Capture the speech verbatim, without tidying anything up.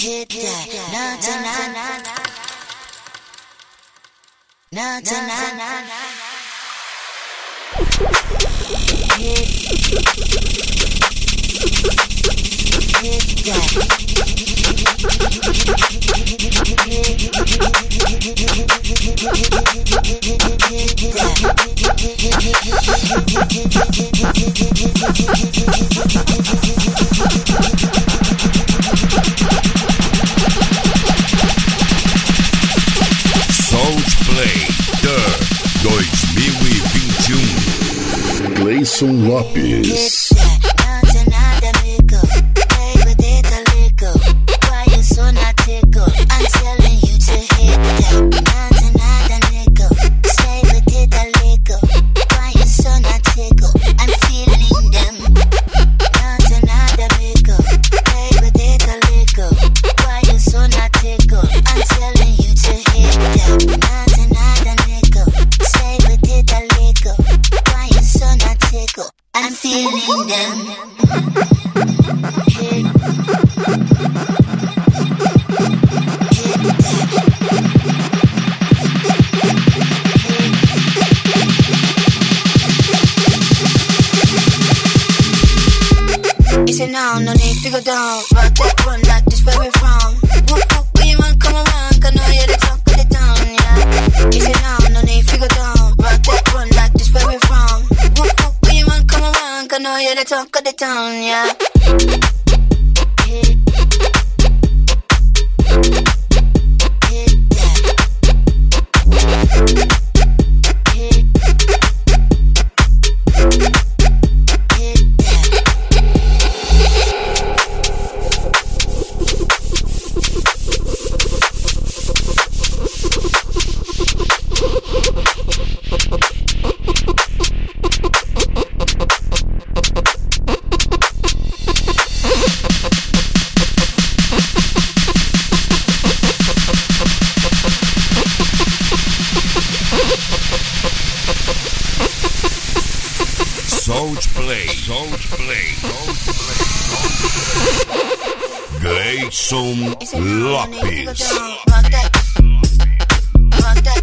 hit that. Not tonight. Not tonight. Hit. Hit that. Soulplay Tour dois mil e vinte e um. Gleison Lopes. I'm feeling them. You say no, no need to go down. Rock that run like this where we from. Whoop whoop, when you want come around, can know you're the talk of the town, yeah. You say no, no need to go down. Rock that run like this where we from. Whoop whoop, when you want come around, can know you're the talk of the town, yeah. Soulplay, Soulplay, Gleison Lopes. Rock that, rock that.